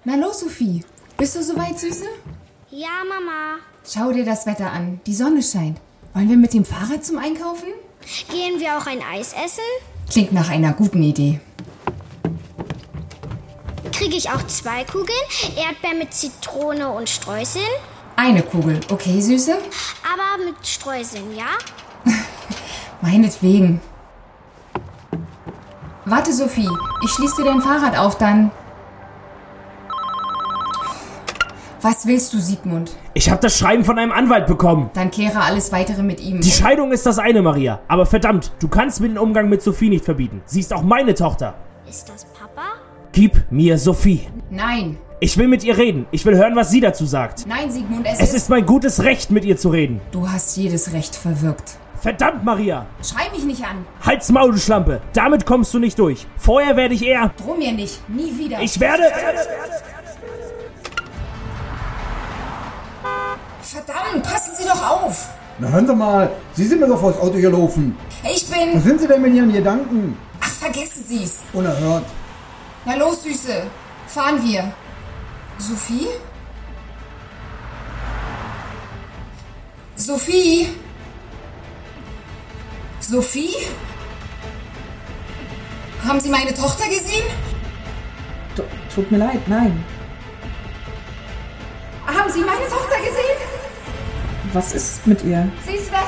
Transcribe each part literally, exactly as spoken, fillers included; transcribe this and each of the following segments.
Na los, Sophie. Bist du soweit, Süße? Ja, Mama. Schau dir das Wetter an. Die Sonne scheint. Wollen wir mit dem Fahrrad zum Einkaufen? Gehen wir auch ein Eis essen? Klingt nach einer guten Idee. Kriege ich auch zwei Kugeln? Erdbeer mit Zitrone und Streuseln? Eine Kugel, okay, Süße? Aber mit Streuseln, ja? Meinetwegen. Warte, Sophie. Ich schließe dir dein Fahrrad auf, dann... Was willst du, Sigmund? Ich habe das Schreiben von einem Anwalt bekommen. Dann kläre alles Weitere mit ihm. Die Scheidung ist das eine, Maria. Aber verdammt, du kannst mir den Umgang mit Sophie nicht verbieten. Sie ist auch meine Tochter. Ist das Papa? Gib mir Sophie. Nein. Ich will mit ihr reden. Ich will hören, was sie dazu sagt. Nein, Sigmund, es, Es ist mein gutes Recht, mit ihr zu reden. Du hast jedes Recht verwirkt. Verdammt, Maria. Schrei mich nicht an. Halt's Maul, du Schlampe. Damit kommst du nicht durch. Vorher werde ich eher... Droh mir nicht. Nie wieder. Ich werde... Verdammt, passen Sie doch auf. Na hören Sie mal, Sie sind mir doch vors Auto gelaufen. Ich bin... Was sind Sie denn mit Ihren Gedanken? Ach, vergessen Sie's. Unerhört. Na los, Süße. Fahren wir. Sophie? Sophie? Sophie? Haben Sie meine Tochter gesehen? T- Tut mir leid, nein. Haben Sie meine Tochter gesehen? Was ist mit ihr? Sie ist weg.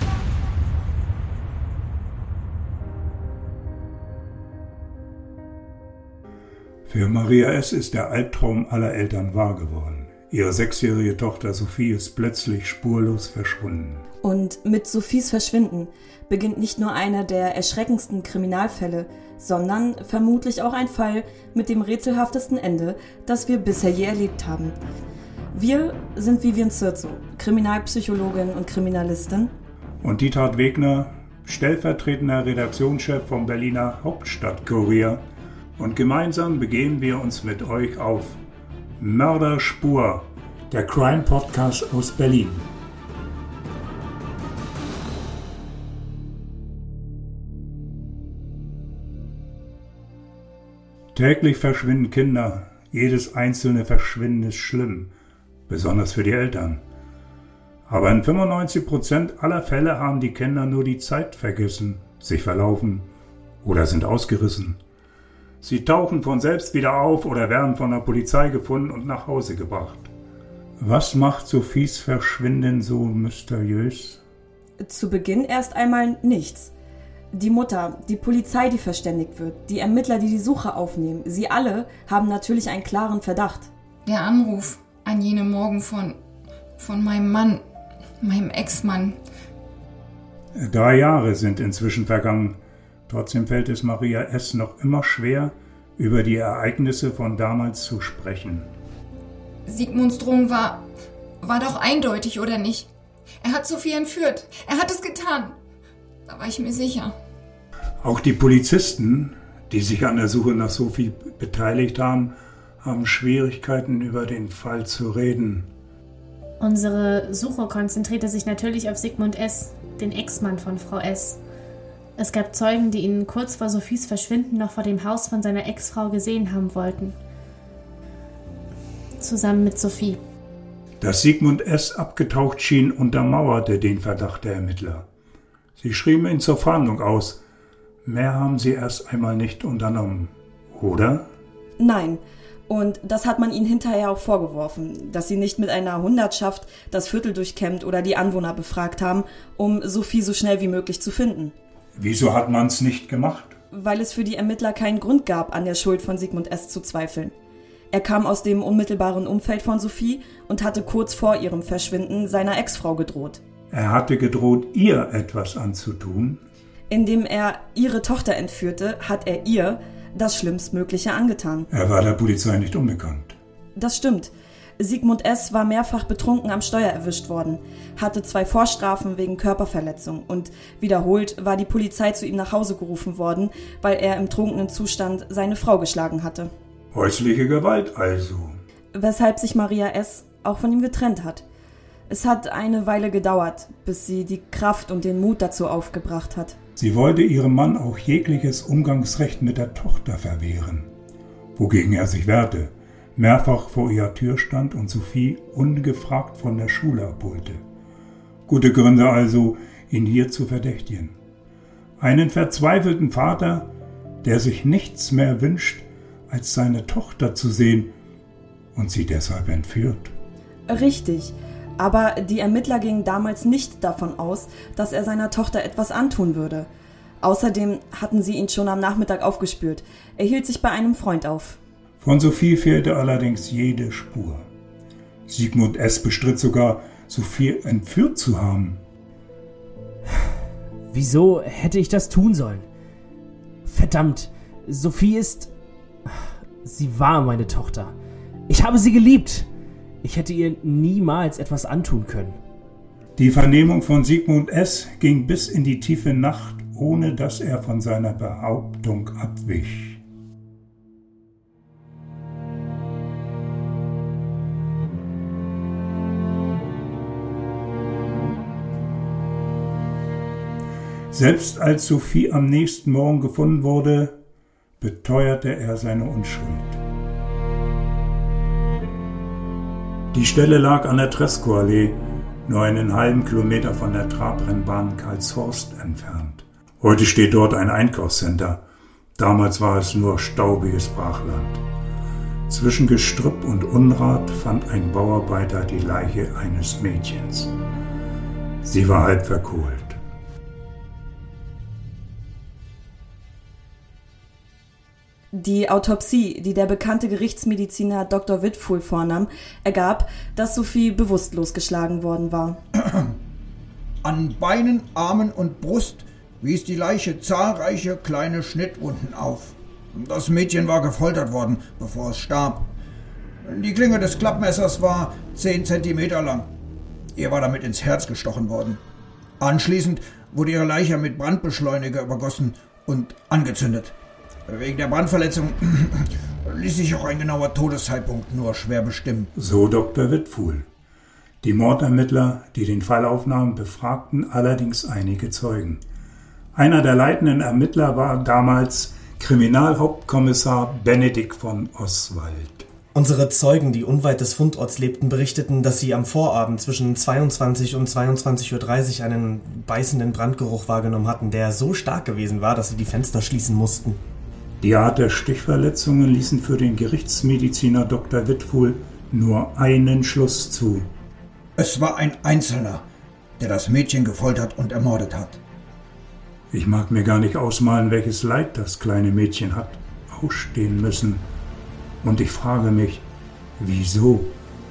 Für Maria S. ist der Albtraum aller Eltern wahr geworden. Ihre sechsjährige Tochter Sophie ist plötzlich spurlos verschwunden. Und mit Sophies Verschwinden beginnt nicht nur einer der erschreckendsten Kriminalfälle, sondern vermutlich auch ein Fall mit dem rätselhaftesten Ende, das wir bisher je erlebt haben. Wir sind Vivian Zirzo, Kriminalpsychologin und Kriminalistin. Und Dietrich Wegner, stellvertretender Redaktionschef vom Berliner Hauptstadtkurier. Und gemeinsam begeben wir uns mit euch auf Mörderspur, der Crime-Podcast aus Berlin. Täglich verschwinden Kinder. Jedes einzelne Verschwinden ist schlimm, besonders für die Eltern. Aber in fünfundneunzig Prozent aller Fälle haben die Kinder nur die Zeit vergessen, sich verlaufen oder sind ausgerissen. Sie tauchen von selbst wieder auf oder werden von der Polizei gefunden und nach Hause gebracht. Was macht Sophies Verschwinden so mysteriös? Zu Beginn erst einmal nichts. Die Mutter, die Polizei, die verständigt wird, die Ermittler, die die Suche aufnehmen, sie alle haben natürlich einen klaren Verdacht. Der Anruf an jenem Morgen von, von meinem Mann, meinem Ex-Mann. Drei Jahre sind inzwischen vergangen. Trotzdem fällt es Maria S. noch immer schwer, über die Ereignisse von damals zu sprechen. Sigmunds Drohung war, war doch eindeutig, oder nicht? Er hat Sophie entführt. Er hat es getan. Da war ich mir sicher. Auch die Polizisten, die sich an der Suche nach Sophie beteiligt haben, haben Schwierigkeiten, über den Fall zu reden. Unsere Suche konzentrierte sich natürlich auf Sigmund S., den Ex-Mann von Frau S. Es gab Zeugen, die ihn kurz vor Sophies Verschwinden noch vor dem Haus von seiner Ex-Frau gesehen haben wollten. Zusammen mit Sophie. Dass Sigmund S. abgetaucht schien, untermauerte den Verdacht der Ermittler. Sie schrieben ihn zur Fahndung aus. Mehr haben sie erst einmal nicht unternommen, oder? Nein. Und das hat man ihnen hinterher auch vorgeworfen, dass sie nicht mit einer Hundertschaft das Viertel durchkämmt oder die Anwohner befragt haben, um Sophie so schnell wie möglich zu finden. Wieso hat man es nicht gemacht? Weil es für die Ermittler keinen Grund gab, an der Schuld von Sigmund S. zu zweifeln. Er kam aus dem unmittelbaren Umfeld von Sophie und hatte kurz vor ihrem Verschwinden seiner Ex-Frau gedroht. Er hatte gedroht, ihr etwas anzutun? Indem er ihre Tochter entführte, hat er ihr das Schlimmstmögliche angetan. Er war der Polizei nicht unbekannt. Das stimmt. Sigmund S. war mehrfach betrunken am Steuer erwischt worden, hatte zwei Vorstrafen wegen Körperverletzung und wiederholt war die Polizei zu ihm nach Hause gerufen worden, weil er im trunkenen Zustand seine Frau geschlagen hatte. Häusliche Gewalt also. Weshalb sich Maria S. auch von ihm getrennt hat. Es hat eine Weile gedauert, bis sie die Kraft und den Mut dazu aufgebracht hat. Sie wollte ihrem Mann auch jegliches Umgangsrecht mit der Tochter verwehren, wogegen er sich wehrte. mehrfach vor ihrer Tür stand und Sophie ungefragt von der Schule abholte. Gute Gründe also, ihn hier zu verdächtigen. Einen verzweifelten Vater, der sich nichts mehr wünscht, als seine Tochter zu sehen und sie deshalb entführt. Richtig, aber die Ermittler gingen damals nicht davon aus, dass er seiner Tochter etwas antun würde. Außerdem hatten sie ihn schon am Nachmittag aufgespürt. Er hielt sich bei einem Freund auf. Von Sophie fehlte allerdings jede Spur. Sigmund S. bestritt sogar, Sophie entführt zu haben. Wieso hätte ich das tun sollen? Verdammt, Sophie ist... Sie war meine Tochter. Ich habe sie geliebt. Ich hätte ihr niemals etwas antun können. Die Vernehmung von Sigmund S. ging bis in die tiefe Nacht, ohne dass er von seiner Behauptung abwich. Selbst als Sophie am nächsten Morgen gefunden wurde, beteuerte er seine Unschuld. Die Stelle lag an der Tresco-Allee, nur einen halben Kilometer von der Trabrennbahn Karlshorst entfernt. Heute steht dort ein Einkaufscenter. Damals war es nur staubiges Brachland. Zwischen Gestrüpp und Unrat fand ein Bauarbeiter die Leiche eines Mädchens. Sie war halb verkohlt. Die Autopsie, die der bekannte Gerichtsmediziner Doktor Witfuhl vornahm, ergab, dass Sophie bewusstlos geschlagen worden war. An Beinen, Armen und Brust wies die Leiche zahlreiche kleine Schnittwunden auf. Das Mädchen war gefoltert worden, bevor es starb. Die Klinge des Klappmessers war zehn Zentimeter lang. Ihr war damit ins Herz gestochen worden. Anschließend wurde ihre Leiche mit Brandbeschleuniger übergossen und angezündet. Wegen der Brandverletzung ließ sich auch ein genauer Todeszeitpunkt nur schwer bestimmen. So Doktor Witfuhl. Die Mordermittler, die den Fall aufnahmen, befragten allerdings einige Zeugen. Einer der leitenden Ermittler war damals Kriminalhauptkommissar Benedikt von Oswald. Unsere Zeugen, die unweit des Fundorts lebten, berichteten, dass sie am Vorabend zwischen zweiundzwanzig und zweiundzwanzig Uhr dreißig einen beißenden Brandgeruch wahrgenommen hatten, der so stark gewesen war, dass sie die Fenster schließen mussten. Die Art der Stichverletzungen ließen für den Gerichtsmediziner Doktor Witfuhl nur einen Schluss zu. Es war ein Einzelner, der das Mädchen gefoltert und ermordet hat. Ich mag mir gar nicht ausmalen, welches Leid das kleine Mädchen hat ausstehen müssen. Und ich frage mich, wieso?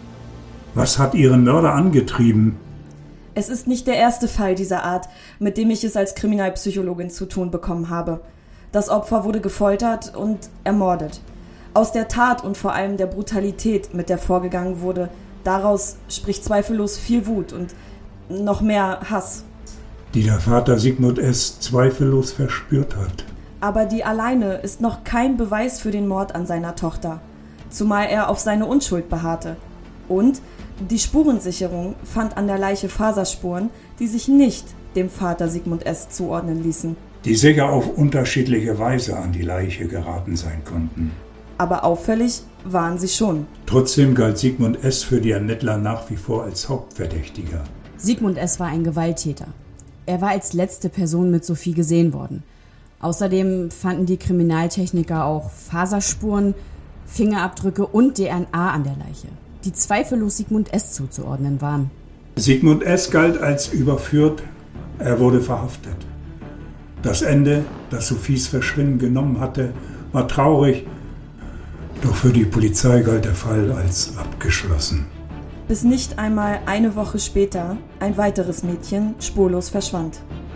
Was hat ihren Mörder angetrieben? Es ist nicht der erste Fall dieser Art, mit dem ich es als Kriminalpsychologin zu tun bekommen habe. Das Opfer wurde gefoltert und ermordet. Aus der Tat und vor allem der Brutalität, mit der vorgegangen wurde, daraus spricht zweifellos viel Wut und noch mehr Hass. Die der Vater Sigmund S. zweifellos verspürt hat. Aber die alleine ist noch kein Beweis für den Mord an seiner Tochter, zumal er auf seine Unschuld beharrte. Und die Spurensicherung fand an der Leiche Faserspuren, die sich nicht dem Vater Sigmund S. zuordnen ließen. Die sicher auf unterschiedliche Weise an die Leiche geraten sein konnten. Aber auffällig waren sie schon. Trotzdem galt Sigmund S. für die Ermittler nach wie vor als Hauptverdächtiger. Sigmund S. war ein Gewalttäter. Er war als letzte Person mit Sophie gesehen worden. Außerdem fanden die Kriminaltechniker auch Faserspuren, Fingerabdrücke und D N A an der Leiche, die zweifellos Sigmund S. zuzuordnen waren. Sigmund S. galt als überführt, er wurde verhaftet. Das Ende, das Sophies Verschwinden genommen hatte, war traurig, doch für die Polizei galt der Fall als abgeschlossen. Bis nicht einmal eine Woche später ein weiteres Mädchen spurlos verschwand.